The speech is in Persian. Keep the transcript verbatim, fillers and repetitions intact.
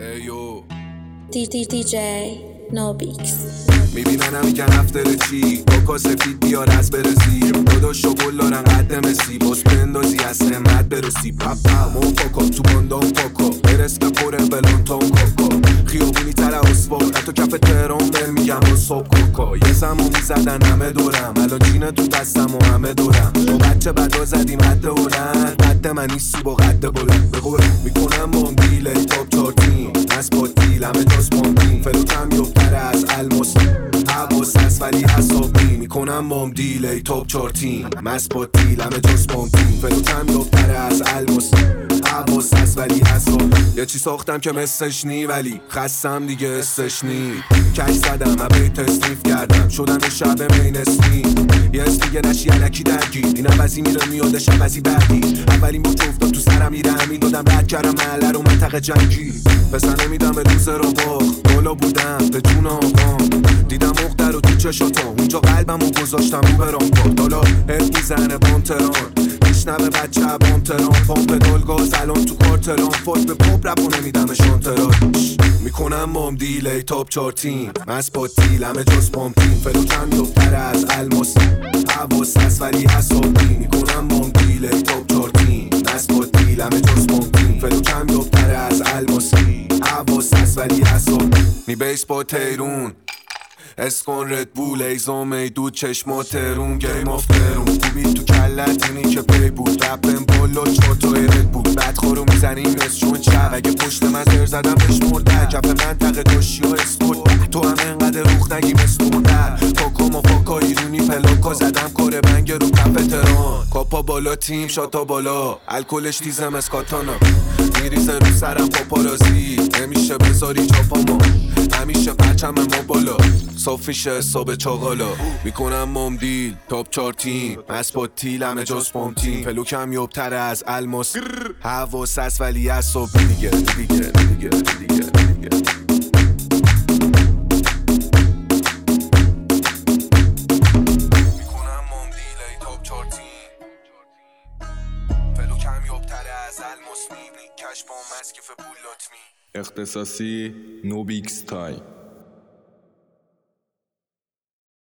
ایو دی دی دی جی نوبیکس میبیننم میگن هفته چی باکا سفید بیار از برسی دادا شغل دارن قد مسی باز بندازی از همت برسی پاپا مو پاکا تو باندام پاکا برس که پره بلان تام کاکا خیابونی تر اسفال حتی کف تهران بر میگم با صبح کاکا یه زمان میزدن همه دورم الان چینه تو دستم و همه دورم با بچه بدا زدیم حد هلند قد من نیستی با قد بلند بگورم میکنم بام دیل ای تاپ چارتیم از با دیل همه داست باندیم فلوتم یوبتر از الماس حواس هست ولی حسابی میکنم بام دیل ای تاپ چارتیم مست با دیل همه جاست باندیم فلوتم یوبتر از الماس حواس هست ولی حسابی یه چی ساختم که مثلش نی ولی خستم دیگه استش نی کش زدم همه تصنیف کردم شدم یه شب مین اسمی یه اس دیگه نشی علکی درگیر این عوضی میره میاده شبزی برگی اولین با افتاد تو سرم میره همین دادم رد کردم محله رو منطقه جنگی پسر نمیدم به دوزه رو باخ بالا بودم به جون آقام دیدم مختر رو تو چشاتم اونجا قلبم رو گذاشتم رو برام پاک حالا هد میزنه بانتران میشنوه بچه بانتران پامپ دلگاز الان تو کارتران فوت به پاپ رپ و نمیدم شانتران میکنم بام دیل ای تاپ چارتیم مست با دیل همه جاست پامپیم فلوتم یوبتر از الماس حواس هست ولی حسابی میکنم بام دیل ای تاپ چارتیم مست با دیل همه جاست پامپیم فلوتم یوبتر از الماسی حواس هست ولی حسابی می بیس با تیرون اسکان رد بول ایزام ایدود چشما ترون گیم آف ترون خوبی تو کلت اینی که پی بود رپم بالا چاتای رد بود بدخورو میزنیم مثل چون چپ اگه پشت من زر زدم بهش مرده کف منطقه داشتی و اسپورت تو هم انقدر روخ نگی مثل مردر کاکا ما فاکا ایرونی پلاکا زدم کار بنگ رو کف تران کاپا بالا تیم شاتا بالا الکلش دیزم از کاتانا میریزه رو سرم پاپارازی نمیشه بذاری چاپاما همیشه پرچم ما بالا صافیش حساب چاقالا میکنم بام دیل تاپ چارتیم مست با تیل همه جاست بام تیم فلوکم یوبتر از الماس حواس هست ولی حساب دیگه دیگه دیگه دیگه دیگه میکنم بام دیل ای تاپ چارتیم فلوکم یوبتر از الماس میبینی کش بام مسکف بولات می اختصاصی نوبیکس تای